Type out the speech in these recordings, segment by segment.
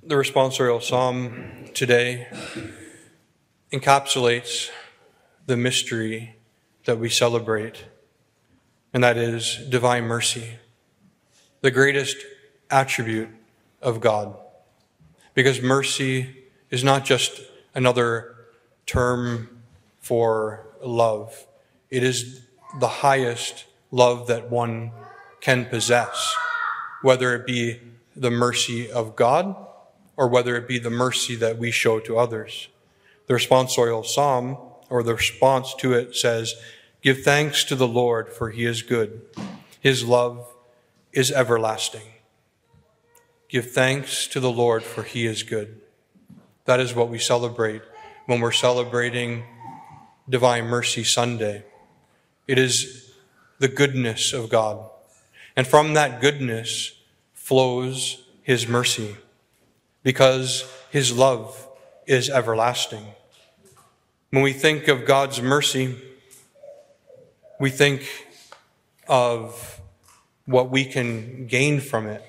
The responsorial psalm today encapsulates the mystery that we celebrate, and that is divine mercy, the greatest attribute of God. Because mercy is not just another term for love. It is the highest love that one can possess, whether it be the mercy of God or whether it be the mercy that we show to others. The responsorial psalm, or the response to it, says, "Give thanks to the Lord, for he is good. His love is everlasting." Give thanks to the Lord, for he is good. That is what we celebrate when we're celebrating Divine Mercy Sunday. It is the goodness of God. And from that goodness flows his mercy, because his love is everlasting. When we think of God's mercy, we think of what we can gain from it.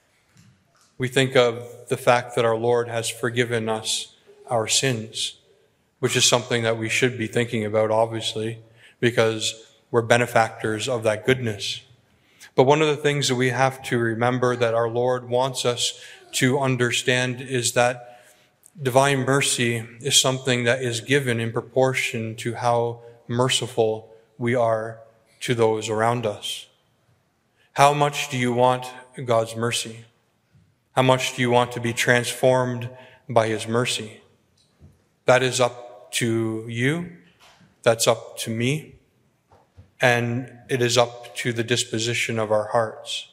We think of the fact that our Lord has forgiven us our sins, which is something that we should be thinking about, obviously, because we're benefactors of that goodness. But one of the things that we have to remember that our Lord wants us to understand is that divine mercy is something that is given in proportion to how merciful we are to those around us. How much do you want God's mercy? How much do you want to be transformed by his mercy? That is up to you. That's up to me. And it is up to the disposition of our hearts.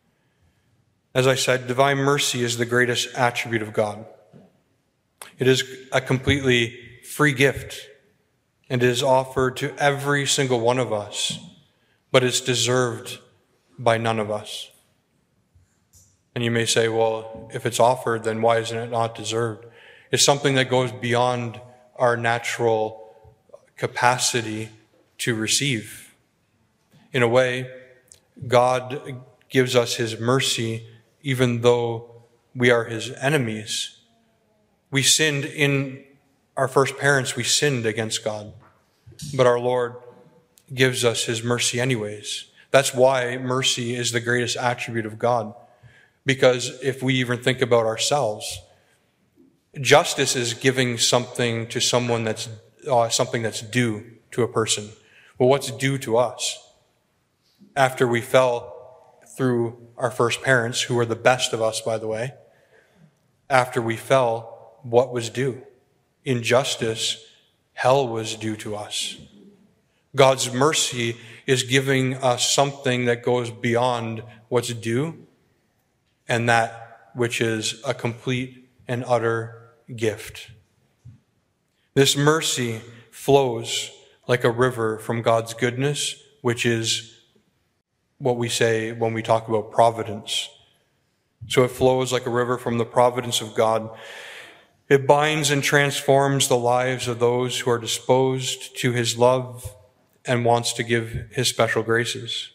As I said, divine mercy is the greatest attribute of God. It is a completely free gift, and it is offered to every single one of us, but it's deserved by none of us. And you may say, well, if it's offered, then why isn't it not deserved? It's something that goes beyond our natural capacity to receive. In a way, God gives us his mercy even though we are his enemies. We sinned in our first parents, we sinned against God. But our Lord gives us his mercy anyways. That's why mercy is the greatest attribute of God. Because if we even think about ourselves, justice is giving something to someone that's something that's due to a person. Well, what's due to us? After we fell through our first parents, who were the best of us, by the way, after we fell, what was due? In justice, hell was due to us. God's mercy is giving us something that goes beyond what's due, and that which is a complete and utter gift. This mercy flows like a river from God's goodness, which is what we say when we talk about providence. So it flows like a river from the providence of God. It binds and transforms the lives of those who are disposed to his love and wants to give his special graces.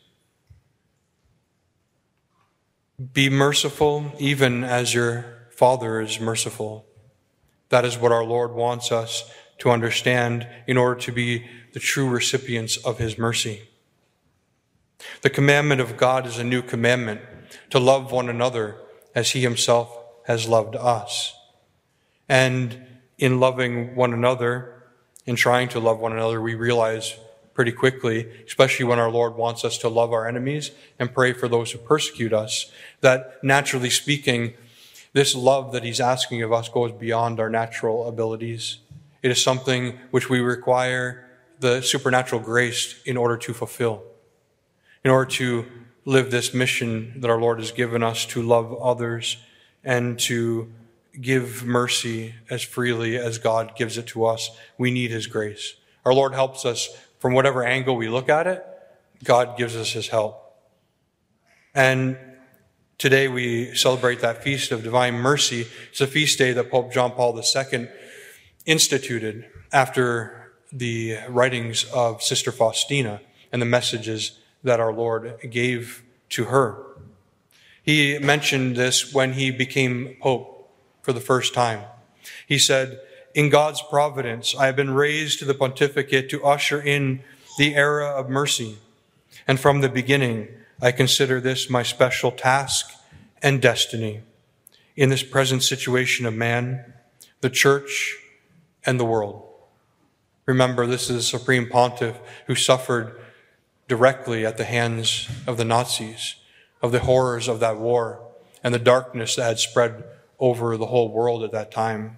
Be merciful even as your Father is merciful. That is what our Lord wants us to understand in order to be the true recipients of his mercy. The commandment of God is a new commandment, to love one another as he himself has loved us. And in loving one another, in trying to love one another, we realize pretty quickly, especially when our Lord wants us to love our enemies and pray for those who persecute us, that naturally speaking, this love that he's asking of us goes beyond our natural abilities. It is something which we require the supernatural grace in order to fulfill, in order to live this mission that our Lord has given us to love others and to give mercy as freely as God gives it to us. We need his grace. Our Lord helps us from whatever angle we look at it. God gives us his help. And today we celebrate that feast of divine mercy. It's a feast day that Pope John Paul II instituted after the writings of Sister Faustina and the messages that our Lord gave to her. He mentioned this when he became Pope. for the first time. He said, "In God's providence, I have been raised to the pontificate to usher in the era of mercy. And from the beginning, I consider this my special task and destiny in this present situation of man, the church, and the world." Remember, this is a supreme pontiff who suffered directly at the hands of the Nazis, of the horrors of that war, and the darkness that had spread over the whole world at that time.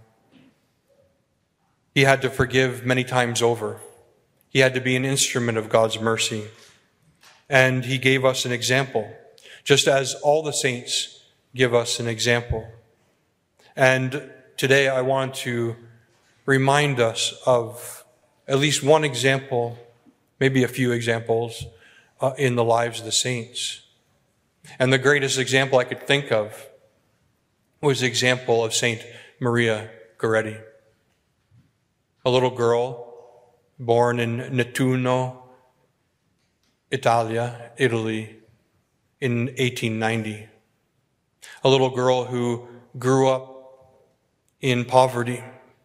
He had to forgive many times over. He had to be an instrument of God's mercy. And he gave us an example, just as all the saints give us an example. And today I want to remind us of at least one example, maybe a few examples in the lives of the saints. And the greatest example I could think of was the example of Saint Maria Goretti, a little girl born in Nettuno, Italy, in 1890. A little girl who grew up in poverty.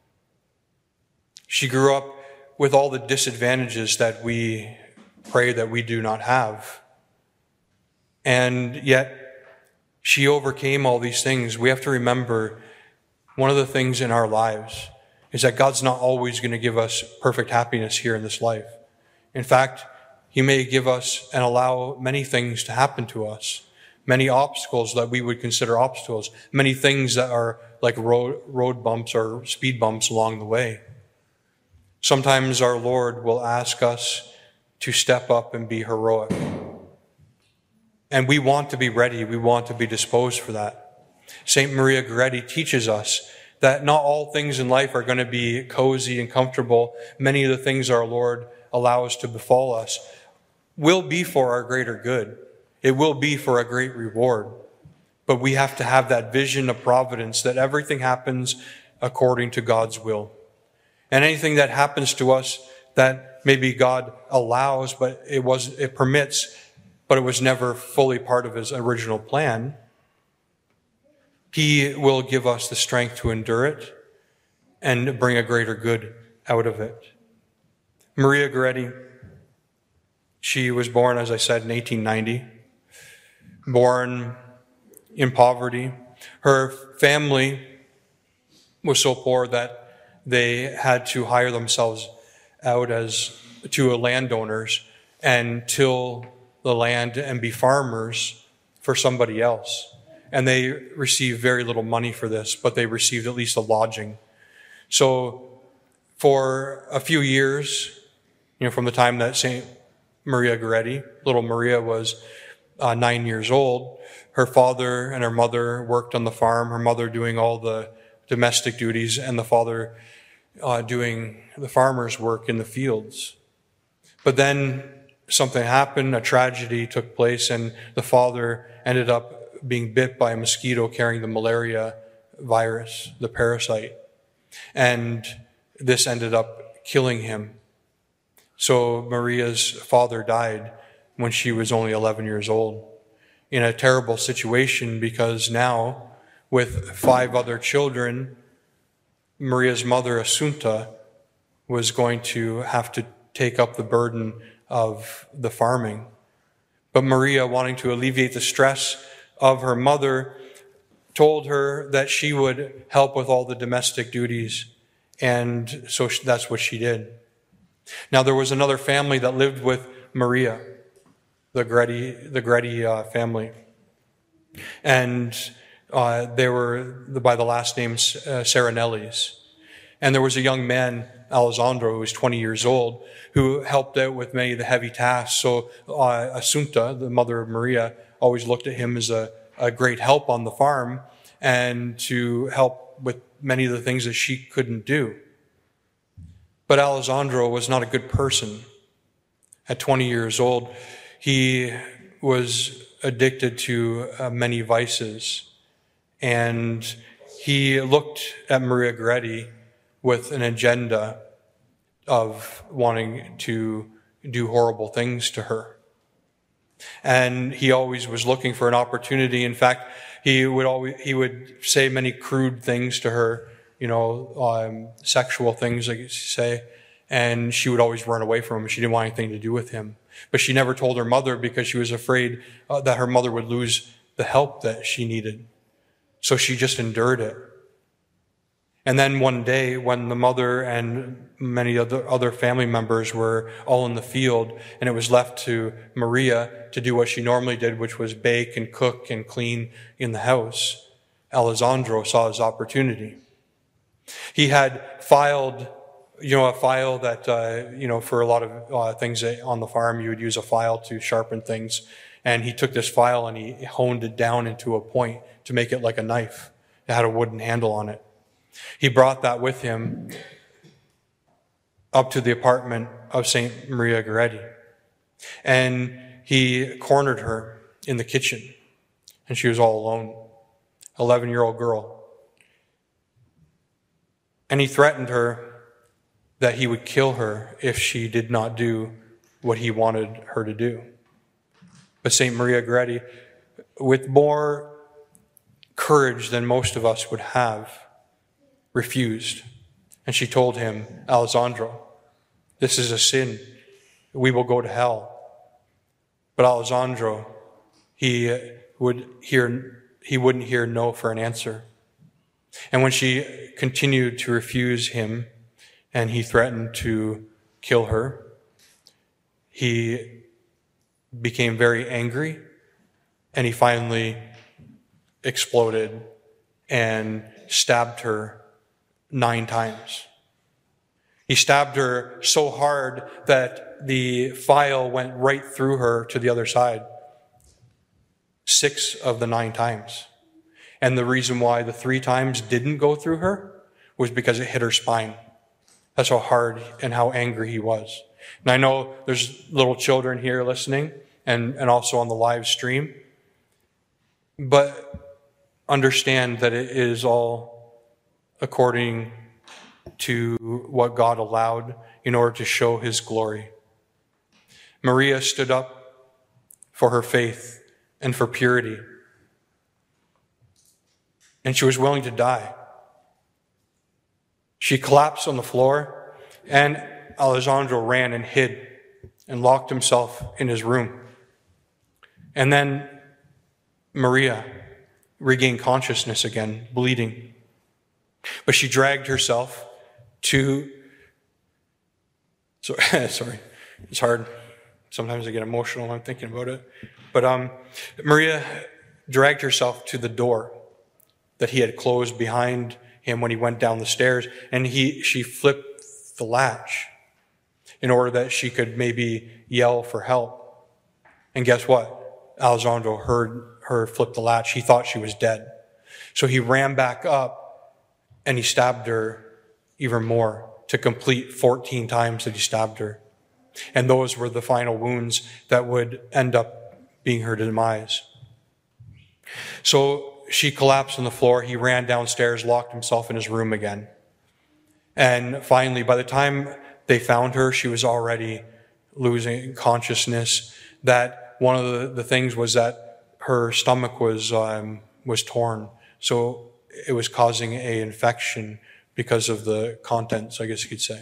She grew up with all the disadvantages that we pray that we do not have. And yet, she overcame all these things. We have to remember one of the things in our lives is that God's not always going to give us perfect happiness here in this life. In fact, He may give us and allow many things to happen to us, many obstacles that we would consider obstacles, many things that are like road bumps or speed bumps along the way. Sometimes our Lord will ask us to step up and be heroic. And we want to be ready. We want to be disposed for that. Saint Maria Goretti teaches us that not all things in life are going to be cozy and comfortable. Many of the things our Lord allows to befall us will be for our greater good. It will be for a great reward. But we have to have that vision of providence that everything happens according to God's will. And anything that happens to us that maybe God allows, but it permits, but it was never fully part of His original plan, He will give us the strength to endure it and bring a greater good out of it. Maria Goretti, she was born, as I said, in 1890, born in poverty. Her family was so poor that they had to hire themselves out to landowners and till the land and be farmers for somebody else. And they received very little money for this, but they received at least a lodging. So for a few years, from the time that Saint Maria Goretti, little Maria, was 9 years old, her father and her mother worked on the farm, her mother doing all the domestic duties and the father doing the farmer's work in the fields. But then something happened, a tragedy took place, and the father ended up being bit by a mosquito carrying the malaria virus, the parasite. And this ended up killing him. So Maria's father died when she was only 11 years old, in a terrible situation, because now, with 5 other children, Maria's mother, Assunta, was going to have to take up the burden of the farming. But Maria, wanting to alleviate the stress of her mother, told her that she would help with all the domestic duties. And so that's what she did. Now, there was another family that lived with Maria, the Goretti family. And they were by the last name Serenellis. And there was a young man, Alessandro, who was 20 years old, who helped out with many of the heavy tasks. So Assunta, the mother of Maria, always looked at him as a great help on the farm and to help with many of the things that she couldn't do. But Alessandro was not a good person. At 20 years old, he was addicted to many vices. And he looked at Maria Goretti with an agenda of wanting to do horrible things to her. And he always was looking for an opportunity. In fact, he would say many crude things to her, sexual things, like you say, and she would always run away from him. She didn't want anything to do with him. But she never told her mother because she was afraid that her mother would lose the help that she needed. So she just endured it. And then one day, when the mother and many other family members were all in the field, and it was left to Maria to do what she normally did, which was bake and cook and clean in the house, Alessandro saw his opportunity. He had filed, a file that, for a lot of things on the farm, you would use a file to sharpen things. And he took this file and he honed it down into a point to make it like a knife. It had a wooden handle on it. He brought that with him up to the apartment of St. Maria Goretti. And he cornered her in the kitchen. And she was all alone, 11-year-old girl. And he threatened her that he would kill her if she did not do what he wanted her to do. But St. Maria Goretti, with more courage than most of us would have, refused. And she told him, Alessandro, this is a sin. We will go to hell. But Alessandro, he wouldn't hear no for an answer. And when she continued to refuse him, and he threatened to kill her, he became very angry, and he finally exploded and stabbed her 9 times. He stabbed her so hard that the file went right through her to the other side, 6 of the 9 times. And the reason why the 3 times didn't go through her was because it hit her spine. That's how hard and how angry he was. And I know there's little children here listening and also on the live stream. But understand that it is all according to what God allowed in order to show his glory. Maria stood up for her faith and for purity. And she was willing to die. She collapsed on the floor, and Alessandro ran and hid and locked himself in his room. And then Maria regained consciousness again, bleeding. But she dragged herself to... Sorry, it's hard. Sometimes I get emotional when I'm thinking about it. But Maria dragged herself to the door that he had closed behind him when he went down the stairs, and she flipped the latch in order that she could maybe yell for help. And guess what? Alessandro heard her flip the latch. He thought she was dead. So he ran back up and he stabbed her even more to complete 14 times that he stabbed her. And those were the final wounds that would end up being her demise. So she collapsed on the floor. He ran downstairs, locked himself in his room again. And finally, by the time they found her, she was already losing consciousness. That one of the things was that her stomach was torn. So it was causing an infection because of the contents, I guess you could say.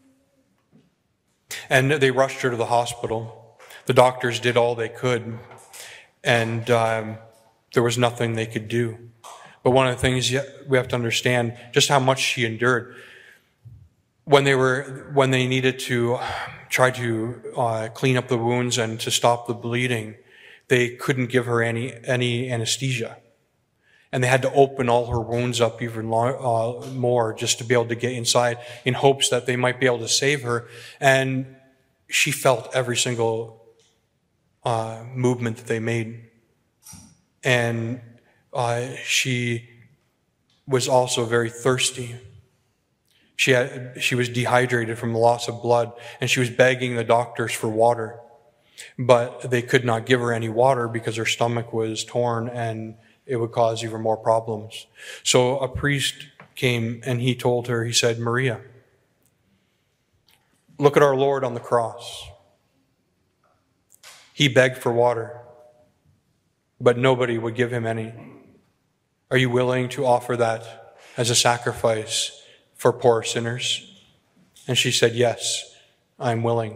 And they rushed her to the hospital. The doctors did all they could. And there was nothing they could do. But one of the things we have to understand just how much she endured. When they needed to try to clean up the wounds and to stop the bleeding, they couldn't give her any anesthesia. And they had to open all her wounds up even more just to be able to get inside in hopes that they might be able to save her. And she felt every single movement that they made. And she was also very thirsty. She was dehydrated from the loss of blood, and she was begging the doctors for water. But they could not give her any water because her stomach was torn and it would cause even more problems. So a priest came and he told her, he said, Maria, look at our Lord on the cross. He begged for water, but nobody would give him any. Are you willing to offer that as a sacrifice for poor sinners? And she said, yes, I'm willing.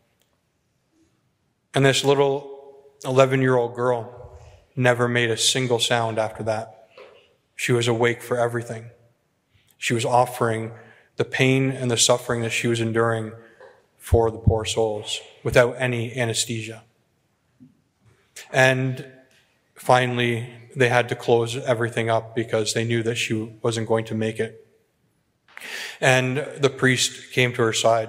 And this little 11-year-old girl never made a single sound after that. She was awake for everything. She was offering the pain and the suffering that she was enduring for the poor souls without any anesthesia. And finally, they had to close everything up because they knew that she wasn't going to make it. And the priest came to her side.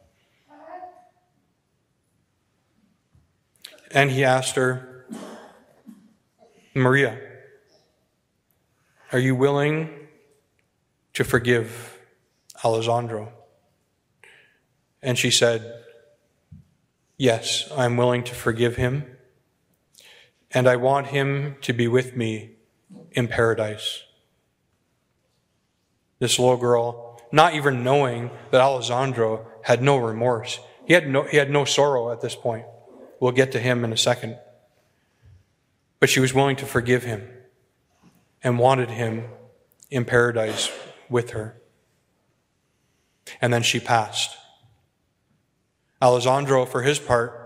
And he asked her, Maria, are you willing to forgive Alessandro? And she said, yes, I'm willing to forgive him. And I want him to be with me in paradise. This little girl, not even knowing that Alessandro had no remorse. He had no sorrow at this point. We'll get to him in a second. But she was willing to forgive him and wanted him in paradise with her. And then she passed. Alessandro, for his part,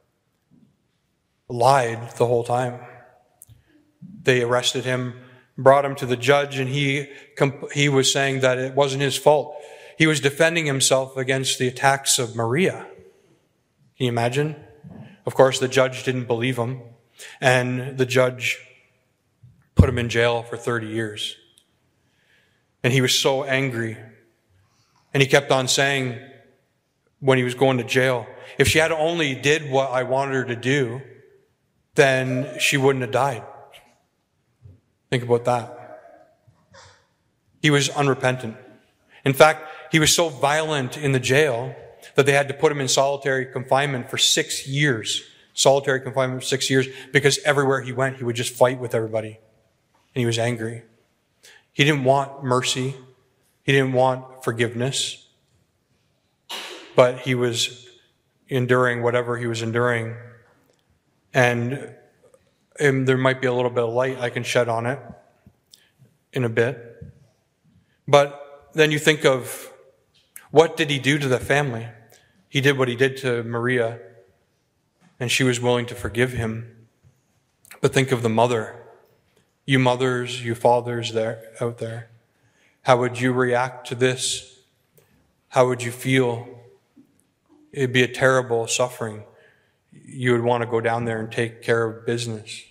lied the whole time. They arrested him, brought him to the judge, and he was saying that it wasn't his fault. He was defending himself against the attacks of Maria. Can you imagine? Of course, the judge didn't believe him, and the judge put him in jail for 30 years. And he was so angry. And he kept on saying when he was going to jail, if she had only did what I wanted her to do, then she wouldn't have died. Think about that. He was unrepentant. In fact, he was so violent in the jail that they had to put him in solitary confinement for 6 years. Solitary confinement for 6 years, because everywhere he went, he would just fight with everybody. And he was angry. He didn't want mercy. He didn't want forgiveness. But he was enduring whatever he was enduring. And there might be a little bit of light I can shed on it in a bit. But then you think of, what did he do to the family? He did what he did to Maria, and she was willing to forgive him. But think of the mother. You mothers, you fathers out there. How would you react to this? How would you feel? It'd be a terrible suffering. You would want to go down there and take care of business.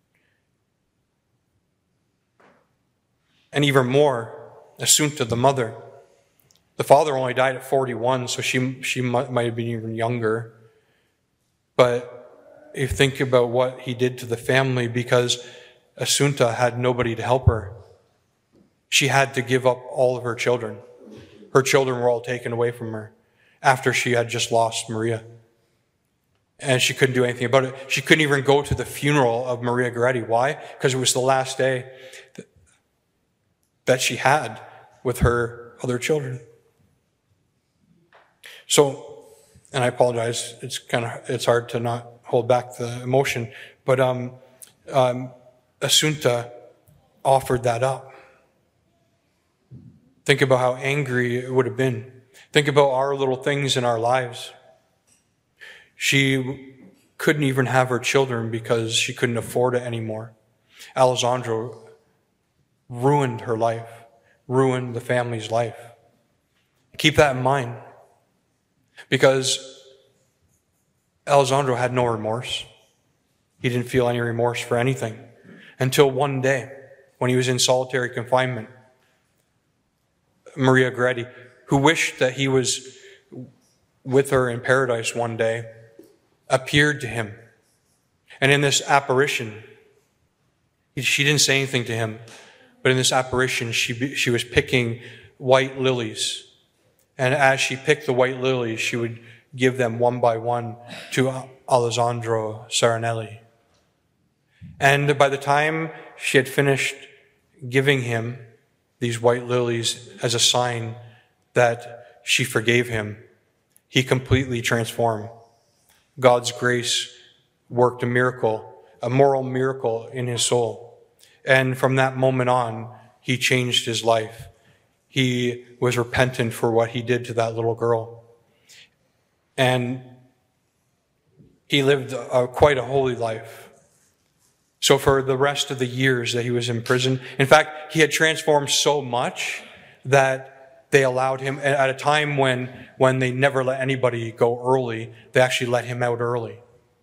And even more, Assunta, the mother. The father only died at 41, so she might have been even younger. But you think about what he did to the family, because Assunta had nobody to help her. She had to give up all of her children. Her children were all taken away from her after she had just lost Maria. And she couldn't do anything about it. She couldn't even go to the funeral of Maria Goretti. Why? Because it was the last day that she had with her other children. So, and I apologize, it's hard to not hold back the emotion, but Assunta offered that up. Think about how angry it would have been. Think about our little things in our lives. She couldn't even have her children because she couldn't afford it anymore. Alessandro ruined her life, ruined the family's life. Keep that in mind, because Alessandro had no remorse. He didn't feel any remorse for anything until one day when he was in solitary confinement. Maria Goretti, who wished that he was with her in paradise one day, appeared to him. And in this apparition, she didn't say anything to him, but in this apparition, she was picking white lilies. And as she picked the white lilies, she would give them one by one to Alessandro Serenelli. And by the time she had finished giving him these white lilies as a sign that she forgave him, he completely transformed. God's grace worked a miracle, a moral miracle in his soul. And from that moment on, he changed his life. He was repentant for what he did to that little girl. And he lived quite a holy life. So for the rest of the years that he was in prison, in fact, he had transformed so much that they allowed him, at a time when they never let anybody go early, they actually let him out early.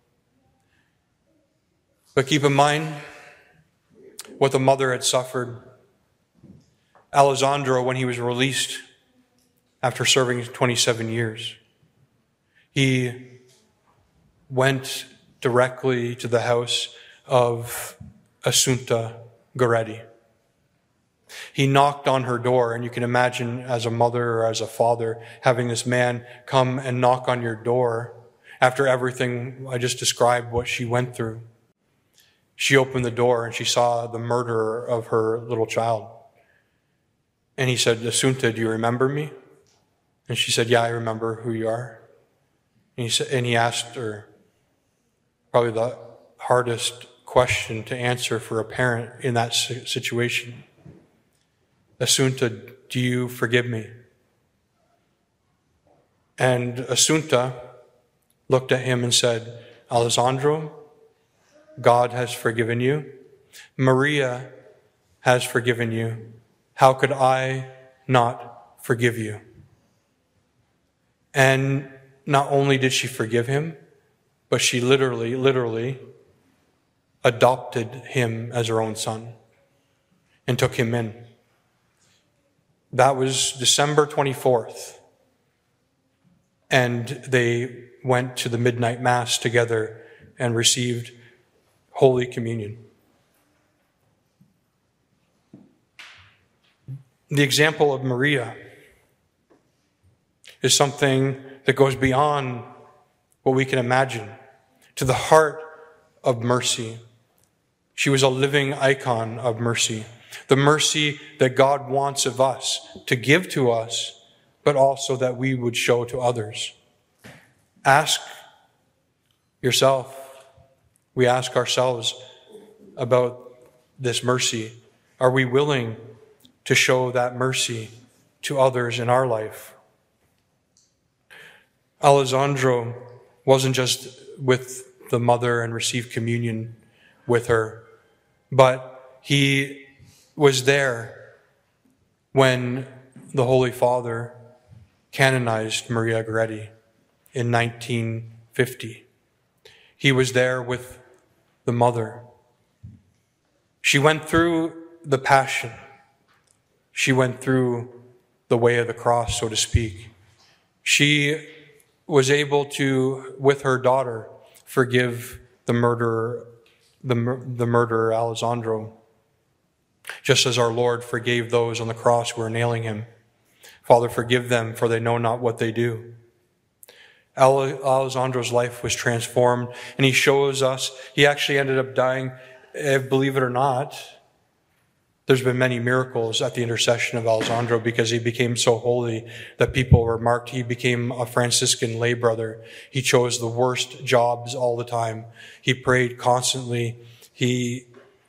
But keep in mind what the mother had suffered. Alessandro, when he was released after serving 27 years, he went directly to the house of Assunta Goretti. He knocked on her door, and you can imagine as a mother or as a father having this man come and knock on your door after everything I just described what she went through. She opened the door and she saw the murderer of her little child. And he said, "Assunta, do you remember me?" And she said, "Yeah, I remember who you are." And he asked her probably the hardest question to answer for a parent in that situation. "Assunta, do you forgive me?" And Assunta looked at him and said, "Alessandro, God has forgiven you. Maria has forgiven you. How could I not forgive you?" And not only did she forgive him, but she literally adopted him as her own son and took him in. That was December 24th. And they went to the midnight mass together and received Holy Communion. The example of Maria is something that goes beyond what we can imagine, to the heart of mercy. She was a living icon of mercy, the mercy that God wants of us to give to us, but also that we would show to others. Ask yourself, we ask ourselves about this mercy. Are we willing to show that mercy to others in our life? Alessandro wasn't just with the mother and received communion with her, but he was there when the Holy Father canonized Maria Goretti in 1950. He was there with the mother. She went through the passion. She went through the way of the cross, so to speak. She was able to, with her daughter, forgive the murderer Alessandro, just as our Lord forgave those on the cross who were nailing him. "Father, forgive them, for they know not what they do." Alessandro's life was transformed, and he shows us, he actually ended up dying, believe it or not. There's been many miracles at the intercession of Alessandro because he became so holy that people were marked. He became a Franciscan lay brother. He chose the worst jobs all the time. He prayed constantly. He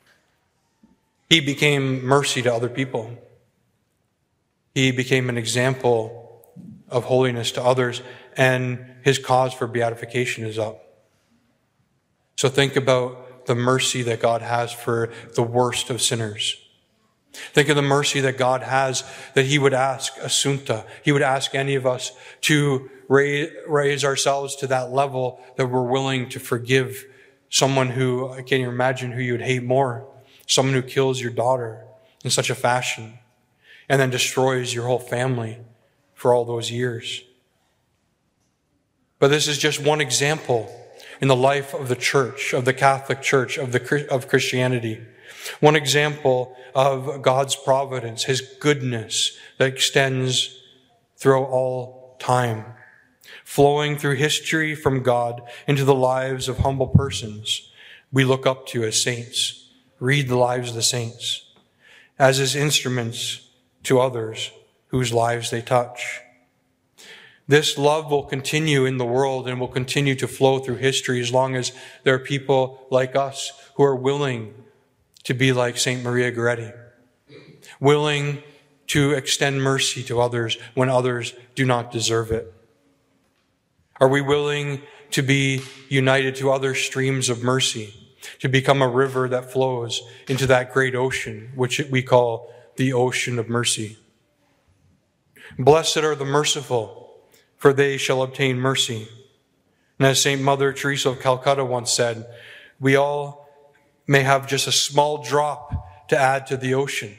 became mercy to other people. He became an example of holiness to others, and his cause for beatification is up. So think about the mercy that God has for the worst of sinners. Think of the mercy that God has, that he would ask Assunta, he would ask any of us to raise ourselves to that level that we're willing to forgive someone who, I can't even imagine who you would hate more, someone who kills your daughter in such a fashion and then destroys your whole family for all those years. But this is just one example in the life of the church, of the Catholic Church, of Christianity. One example of God's providence, his goodness that extends throughout all time, flowing through history from God into the lives of humble persons we look up to as saints. Read the lives of the saints as his instruments to others whose lives they touch. This love will continue in the world and will continue to flow through history as long as there are people like us who are willing to be like St. Maria Goretti, willing to extend mercy to others when others do not deserve it. Are we willing to be united to other streams of mercy, to become a river that flows into that great ocean, which we call the ocean of mercy? Blessed are the merciful, for they shall obtain mercy. And as St. Mother Teresa of Calcutta once said, we all may have just a small drop to add to the ocean,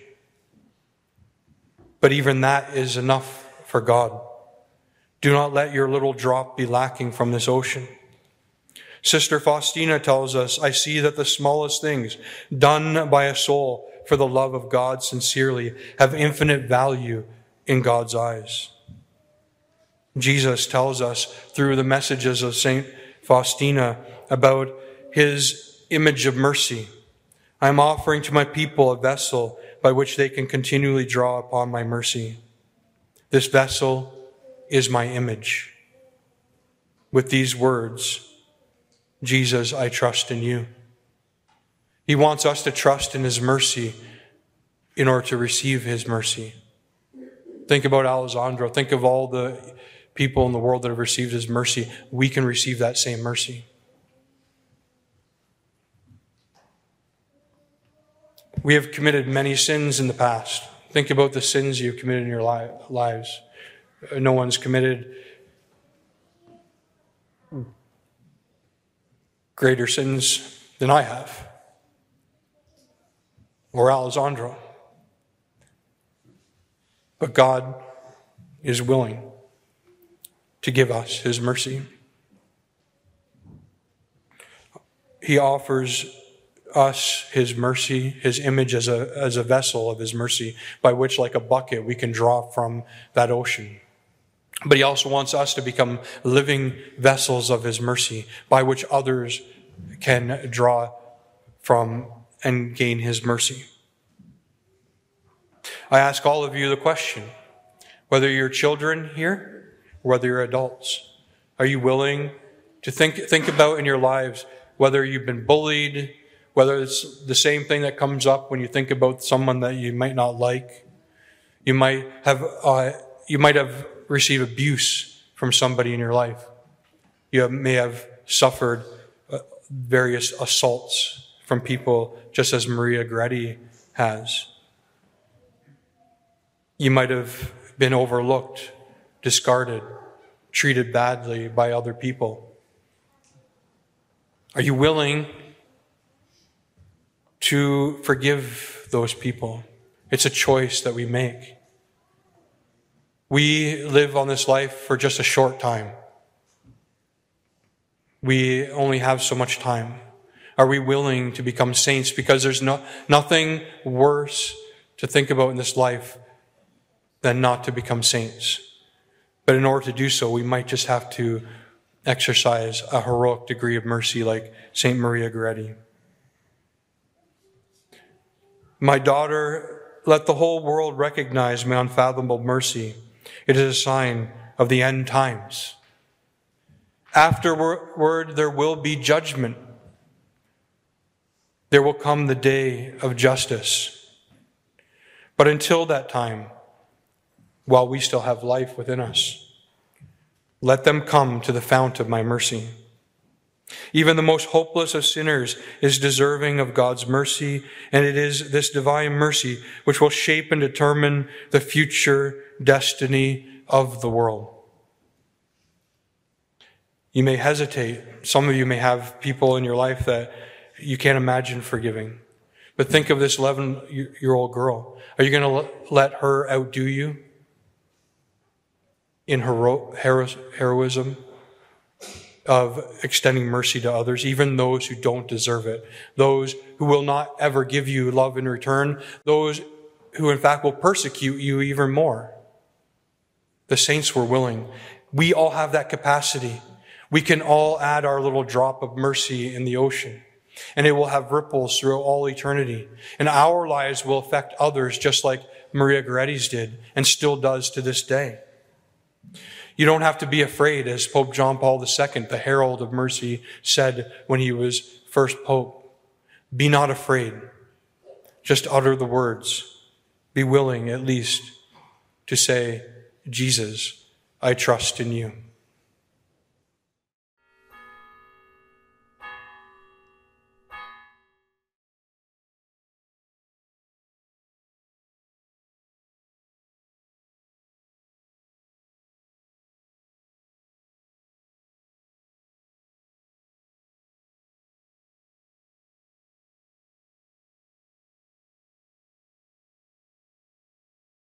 but even that is enough for God. Do not let your little drop be lacking from this ocean. Sister Faustina tells us, I see that the smallest things done by a soul for the love of God sincerely have infinite value in God's eyes. Jesus tells us through the messages of St. Faustina about his image of mercy. I am offering to my people a vessel by which they can continually draw upon my mercy. This vessel is my image. With these words, Jesus, I trust in you. He wants us to trust in his mercy in order to receive his mercy. Think about Alessandro. Think of all the people in the world that have received his mercy. We can receive that same mercy. We have committed many sins in the past. Think about the sins you've committed in your lives. No one's committed greater sins than I have, or Alessandro. But God is willing to give us his mercy. He offers us his mercy, his image as a vessel of his mercy, by which, like a bucket, we can draw from that ocean. But he also wants us to become living vessels of his mercy, by which others can draw from and gain his mercy. I ask all of you the question, whether you're children here, or whether you're adults, are you willing to think about in your lives whether you've been bullied, whether it's the same thing that comes up when you think about someone that you might not like? You might have received abuse from somebody in your life. You may have suffered various assaults from people, just as Maria Goretti has. You might have been overlooked, discarded, treated badly by other people. Are you willing to forgive those people? It's a choice that we make. We live on this life for just a short time. We only have so much time. Are we willing to become saints? Because there's nothing worse to think about in this life than not to become saints. But in order to do so, we might just have to exercise a heroic degree of mercy like St. Maria Goretti. My daughter, let the whole world recognize my unfathomable mercy. It is a sign of the end times. Afterward, there will be judgment. There will come the day of justice. But until that time, while we still have life within us, let them come to the fount of my mercy. Even the most hopeless of sinners is deserving of God's mercy, and it is this divine mercy which will shape and determine the future destiny of the world. You may hesitate. Some of you may have people in your life that you can't imagine forgiving. But think of this 11-year-old girl. Are you going to let her outdo you in heroism of extending mercy to others, even those who don't deserve it, those who will not ever give you love in return, those who in fact will persecute you even more? The saints were willing. We all have that capacity. We can all add our little drop of mercy in the ocean, and it will have ripples through all eternity. And our lives will affect others just like Maria Goretti's did and still does to this day. You don't have to be afraid, as Pope John Paul II, the herald of mercy, said when he was first pope. Be not afraid. Just utter the words. Be willing, at least, to say, Jesus, I trust in you.